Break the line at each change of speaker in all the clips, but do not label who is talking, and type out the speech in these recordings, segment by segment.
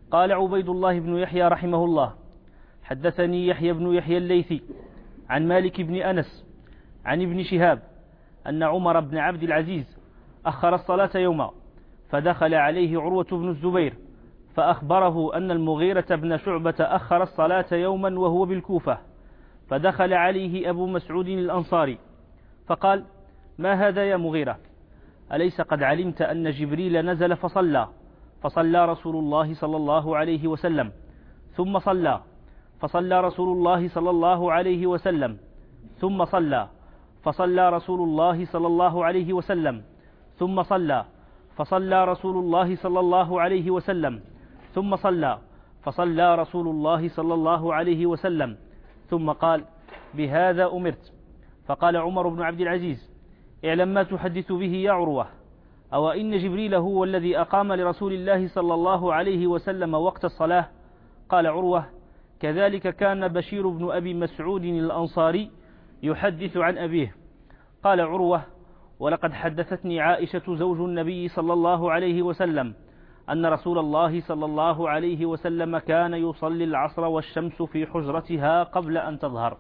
قال عبيد الله بن يحيى رحمه الله: حدثني يحيى بن يحيى الليثي عن مالك بن أنس عن ابن شهاب أن عمر بن عبد العزيز أخر الصلاة يوما، فدخل عليه عروة بن الزبير فأخبره أن المغيرة بن شعبة أخر الصلاة يوما وهو بالكوفة، فدخل عليه أبو مسعود الأنصاري فقال: ما هذا يا مغيرة؟ أليس قد علمت أن جبريل نزل فصلى رسول الله صلى الله عليه وسلم، ثم فصلى رسول الله صلى الله عليه وسلم، ثم فصلى رسول الله صلى الله عليه وسلم، ثم فصلى رسول الله صلى الله عليه وسلم، ثم فصلى رسول الله صلى الله عليه وسلم، ثم قال: بهذا أمرت. فقال عمر بن عبد العزيز: اعلم ما تحدث به يا عروة، أو إن جبريل هو الذي أقام لرسول الله صلى الله عليه وسلم وقت الصلاة؟ قال عروة: كذلك كان بشير بن أبي مسعود الأنصاري يحدث عن أبيه. قال عروة: ولقد حدثتني عائشة زوج النبي صلى الله عليه وسلم أن رسول الله صلى الله عليه وسلم كان يصلي العصر والشمس في حجرتها قبل أن تظهر.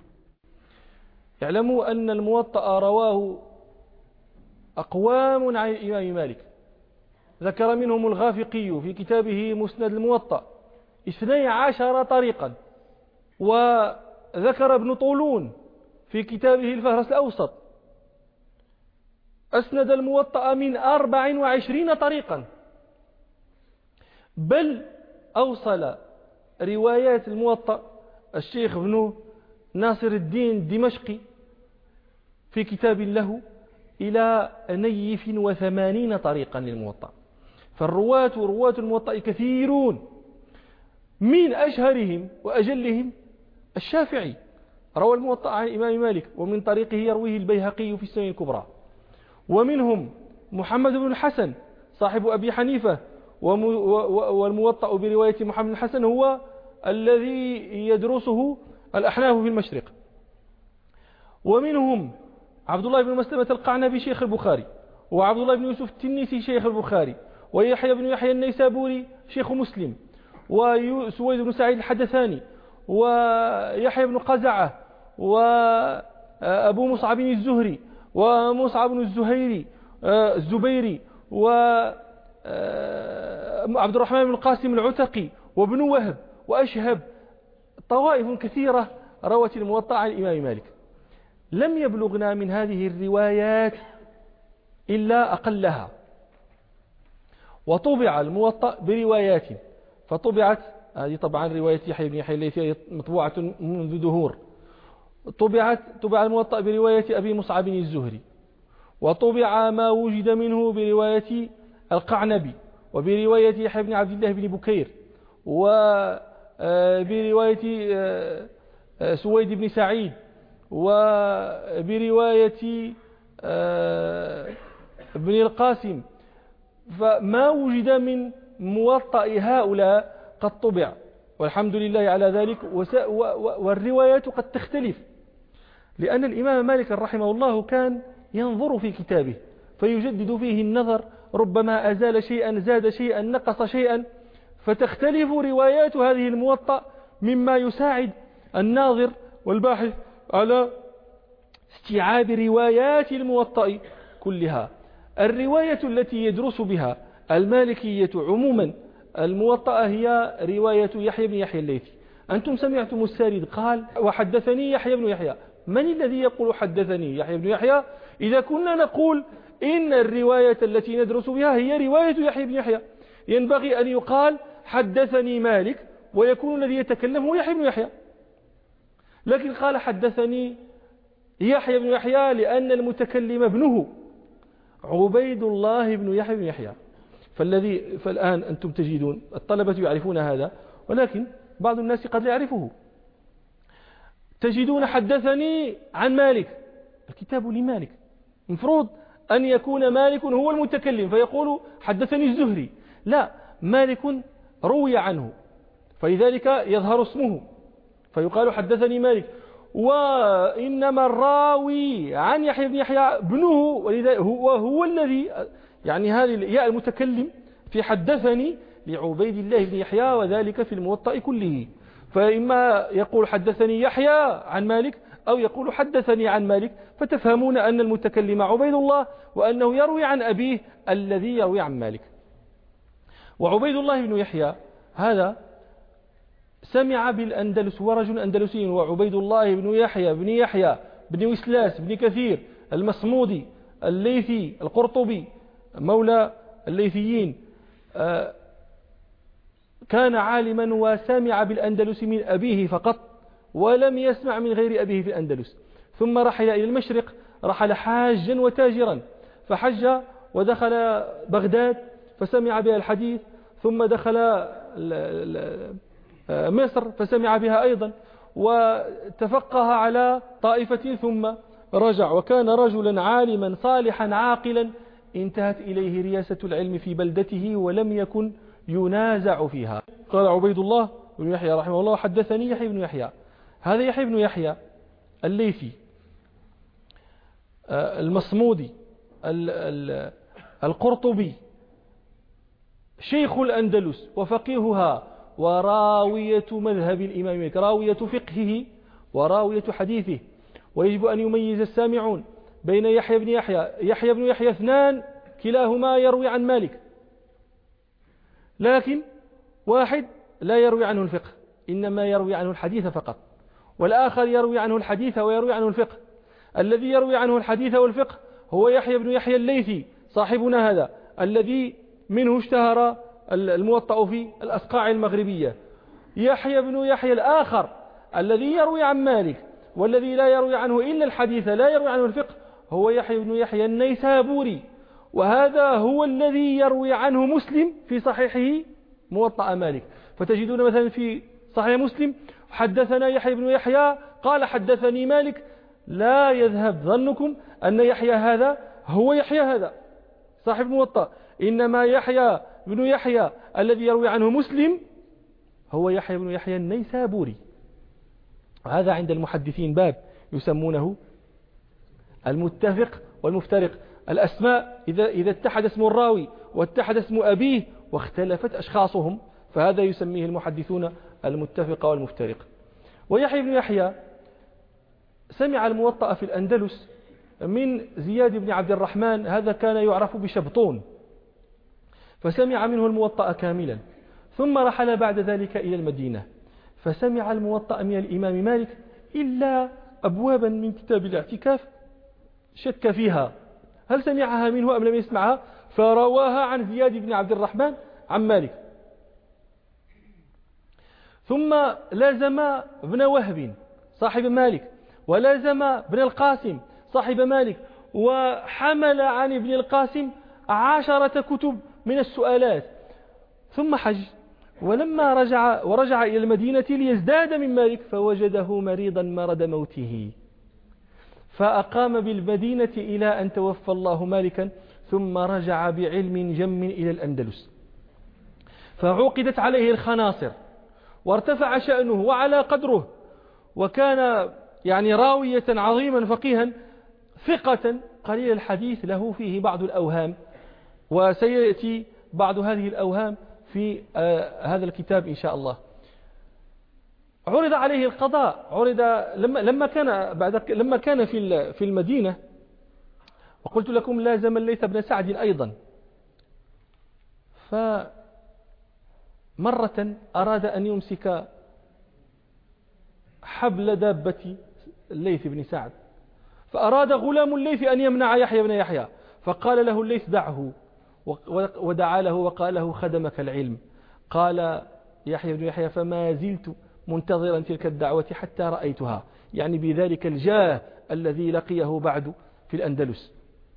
اعلموا أن الموطأ رواه أقوام عن الإمام مالك، ذكر منهم الغافقي في كتابه مسند الموطأ 12 طريقا، وذكر ابن طولون في كتابه الفهرس الأوسط أسند الموطأ من 24 طريقا، بل أوصل روايات الموطأ الشيخ ابن ناصر الدين الدمشقي في كتاب له إلى 80 طريقا للموطأ. رواة الموطأ كثيرون، من أشهرهم وأجلهم الشافعي روى الموطأ عن الإمام مالك، ومن طريقه يرويه البيهقي في السنن الكبرى، ومنهم محمد بن الحسن صاحب أبي حنيفة، والموطأ برواية محمد بن الحسن هو الذي يدرسه الأحناف في المشرق، ومنهم عبد الله بن مسلمة القعنبي شيخ البخاري، وعبد الله بن يوسف التنيسي شيخ البخاري، ويحيى بن يحيى النيسابوري شيخ مسلم، وسويد بن سعيد الحدثاني، ويحيى بن قزعة، وأبو مصعب الزهري، ومصعب بن الزبيري، وعبد الرحمن بن القاسم العتقي، وابن وهب، وأشهب. طوائف كثيرة روت الموطأ عن الإمام مالك. لم يبلغنا من هذه الروايات إلا أقلها، وطبع الموطأ بروايات، فطبعت هذه طبعا رواية يحيى بن يحيى الليثي مطبوعة منذ دهور. طبع الموطأ برواية أبي مصعب الزهري، وطبع ما وجد منه برواية القعنبي، وبرواية يحيى بن عبد الله بن بكير، وبرواية سويد بن سعيد، وبرواية ابن القاسم. فما وجد من موطأ هؤلاء قد طبع، والحمد لله على ذلك. والروايات قد تختلف، لأن الإمام مالك رحمه الله كان ينظر في كتابه فيجدد فيه النظر، ربما أزال شيئا، زاد شيئا، نقص شيئا، فتختلف روايات هذه الموطأ، مما يساعد الناظر والباحث على استيعاب روايات الموطأ كلها. الرواية التي يدرس بها المالكية عموما الموطأ هي رواية يحيى بن يحيى الليثي. أنتم سمعتم السارد قال: وحدثني يحيى بن يحيى. من الذي يقول حدثني يحيى بن يحيى؟ إذا كنا نقول إن الرواية التي ندرس بها هي رواية يحيى بن يحيى، ينبغي أن يقال حدثني مالك، ويكون الذي يتكلم هو يحيى بن يحيى. لكن قال حدثني يحيى بن يحيى لأن المتكلم ابنه عبيد الله بن يحيى بن يحيى. فالآن أنتم تجدون الطلبة يعرفون هذا، ولكن بعض الناس قد لا يعرفه. تجدون حدثني عن مالك، الكتاب لمالك، المفروض أن يكون مالك هو المتكلم فيقول حدثني الزهري، لا، مالك روي عنه فلذلك يظهر اسمه فيقال حدثني مالك. وإنما الراوي عن يحيى بن يحيى ابنه، وهو الذي يعني هذه الياء المتكلم في حدثني لعبيد الله بن يحيى، وذلك في الموطأ كله. فإما يقول حدثني يحيى عن مالك، أو يقول حدثني عن مالك، فتفهمون أن المتكلم عبيد الله، وأنه يروي عن أبيه الذي يروي عن مالك. وعبيد الله بن يحيى هذا سمع بالأندلس، ورجل أندلسي، وعبيد الله بن يحيى بن وسلاس بن كثير المصمودي الليثي القرطبي مولى الليثيين، كان عالما وسمع بالأندلس من أبيه فقط، ولم يسمع من غير أبيه في الأندلس. ثم رحل إلى المشرق، رحل حاجا وتاجرا، فحج ودخل بغداد فسمع بها الحديث، ثم دخل مصر فسمع بها أيضا، وتفقه على طائفة ثم رجع، وكان رجلا عالما صالحا عاقلا انتهت إليه رياسة العلم في بلدته ولم يكن ينازع فيها. قال عبيد الله بن يحيى رحمه الله: حدثني يحيى بن يحيى. هذا يحيى بن يحيى الليثي المصمودي القرطبي شيخ الأندلس وفقيهها وراوية مذهب الإمام مالك، راوية فقهه وراوية حديثه. ويجب أن يميز السامعون بين يحيى بن يحيى اثنان كلاهما يروي عن مالك، لكن واحد لا يروي عنه الفقه، إنما يروي عنه الحديث فقط، والآخر يروي عنه الحديث ويروي عنه الفقه. الذي يروي عنه الحديث والفقه هو يحيى بن يحيى الليثي صاحبنا هذا، الذي منه اشتهر الموطأ في الأسقاع المغربية. يحيى بن يحيى الآخر الذي يروي عن مالك والذي لا يروي عنه إلا الحديث، لا يروي عنه الفقه، هو يحيى بن يحيى النيسابوري، وهذا هو الذي يروي عنه مسلم في صحيحه موطأ مالك. فتجدون مثلا في صحيح مسلم: حدثنا يحيى بن يحيى قال حدثني مالك. لا يذهب ظنكم أن يحيى هذا هو يحيى هذا صاحب موطأ، إنما يحيى بن يحيى الذي يروي عنه مسلم هو يحيى بن يحيى النيسابوري. هذا عند المحدثين باب يسمونه المتفق والمفترق. الأسماء إذا اتحد اسم الراوي واتحد اسم أبيه واختلفت أشخاصهم، فهذا يسميه المحدثون المتفق والمفترق. ويحيى بن يحيى سمع الموطأ في الأندلس من زياد بن عبد الرحمن، هذا كان يعرف بشبطون، فسمع منه الموطأ كاملا، ثم رحل بعد ذلك إلى المدينة فسمع الموطأ من الإمام مالك إلا أبوابا من كتاب الاعتكاف شك فيها هل سمعها منه أم لم يسمعها، فرواها عن زياد بن عبد الرحمن عن مالك. ثم لازم ابن وهب صاحب مالك، ولازم ابن القاسم صاحب مالك، وحمل عن ابن القاسم 10 كتب من السؤالات، ثم حج. ولما ورجع إلى المدينة ليزداد من مالك فوجده مريضا مرض موته، فأقام بالمدينة إلى أن توفى الله مالكا، ثم رجع بعلم جم إلى الأندلس، فعقدت عليه الخناصر وارتفع شأنه وعلى قدره، وكان يعني راوية عظيما فقيها ثقة قليل الحديث له فيه بعض الأوهام، وسيأتي بعض هذه الأوهام في هذا الكتاب إن شاء الله. عرض عليه القضاء، لما كان في المدينة، وقلت لكم لازم الليث بن سعد أيضا، فمرة أراد أن يمسك حبل دابة الليث بن سعد، فأراد غلام الليث أن يمنع يحيى بن يحيى، فقال له الليث: دعه، ودعا له وقال له: خدمك العلم. قال يحيى بن يحيى: فما زلت منتظرا تلك الدعوة حتى رأيتها، يعني بذلك الجاه الذي لقيه بعد في الأندلس.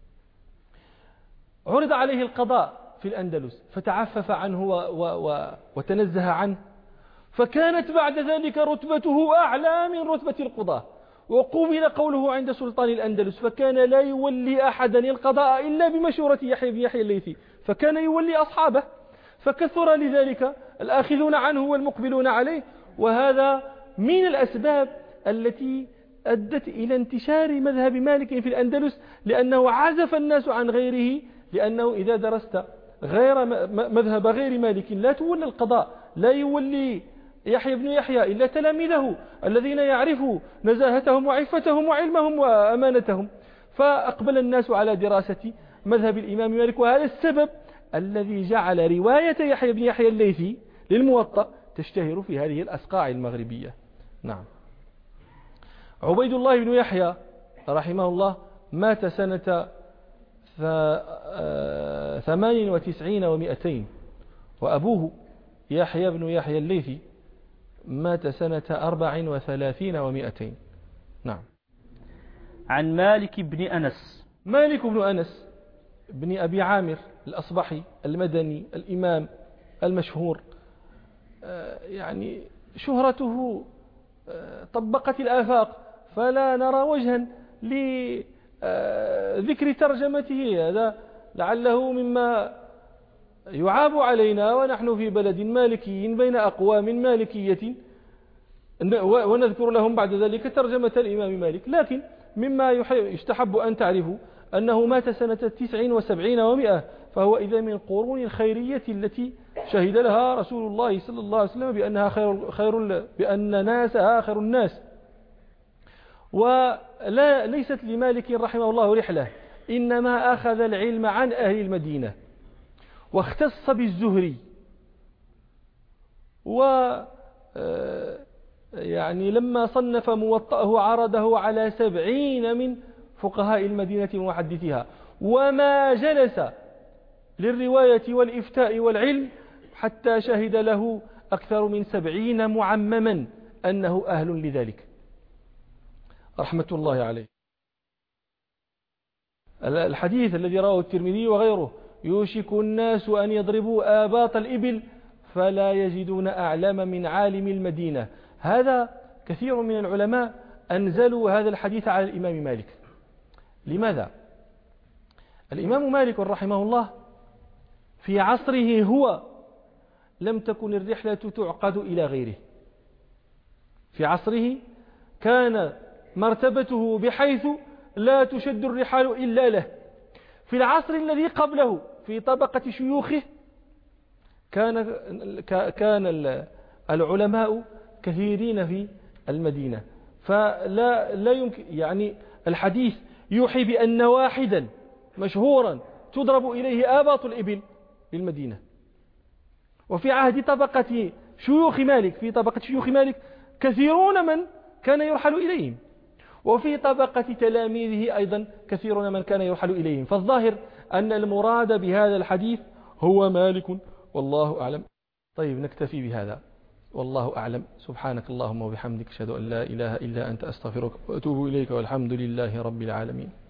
عرض عليه القضاء في الأندلس فتعفف عنه وتنزه عنه، فكانت بعد ذلك رتبته أعلى من رتبة القضاة، وقبل قوله عند سلطان الأندلس، فكان لا يولي أحدا القضاء إلا بمشورة يحيى بن يحيى الليثي، فكان يولي أصحابه، فكثر لذلك الآخذون عنه والمقبلون عليه. وهذا من الأسباب التي أدت إلى انتشار مذهب مالك في الأندلس، لأنه عزف الناس عن غيره، لأنه إذا درست مذهب غير مالك لا تولى القضاء، لا يولي يحيى بن يحيى إلا تلاميذه الذين يعرفوا نزاهتهم وعفتهم وعلمهم وأمانتهم. فأقبل الناس على دراسة مذهب الإمام مالك، وهذا السبب الذي جعل رواية يحيى بن يحيى الليثي للموطأ تشتهر في هذه الأصقاع المغربية. نعم. عبيد الله بن يحيى رحمه الله مات سنة 98 و200، وأبوه يحيى بن يحيى الليثي مات سنة 34 و200. نعم.
عن مالك بن أنس.
مالك بن أنس بن أبي عامر الأصبحي المدني الإمام المشهور، يعني شهرته طبقت الآفاق، فلا نرى وجها لذكر ترجمته. هذا لعله مما يعاب علينا ونحن في بلد مالكي بين أقوام مالكية، ونذكر لهم بعد ذلك ترجمة الإمام مالك. لكن مما يستحب أن تعرفوا أنه مات سنة 79 و100، فهو إذا من القرون الخيرية التي شهد لها رسول الله صلى الله عليه وسلم بأنها بأن ناسها خير الناس. وليست لمالك رحمه الله رحلة، إنما أخذ العلم عن أهل المدينة، واختص بالزهري، يعني لما صنف موطأه عرضه على 70 من فقهاء المدينة ومحدثيها، وما جلس للرواية والإفتاء والعلم حتى شهد له أكثر من 70 معمما أنه أهل لذلك رحمة الله عليه. الحديث الذي رواه الترمذي وغيره: يوشك الناس أن يضربوا آباط الإبل فلا يجدون أعلم من عالم المدينة. هذا كثير من العلماء أنزلوا هذا الحديث على الإمام مالك. لماذا؟ الإمام مالك رحمه الله في عصره هو لم تكن الرحلة تعقد إلى غيره. في عصره كان مرتبته بحيث لا تشد الرحال إلا له. في العصر الذي قبله في طبقة شيوخه كان العلماء كثيرين في المدينة، فلا يمكن، يعني الحديث يوحي بأن واحدا مشهورا تضرب إليه آباط الإبل للمدينة. وفي عهد طبقة شيوخ مالك، في طبقة شيوخ مالك كثيرون من كان يرحل إليهم، وفي طبقة تلاميذه أيضا كثيرون من كان يرحل إليهم. فالظاهر أن المراد بهذا الحديث هو مالك، والله أعلم. طيب نكتفي بهذا، والله أعلم. سبحانك اللهم وبحمدك، أشهد أن لا إله إلا أنت، أستغفرك وأتوب إليك، والحمد لله رب العالمين.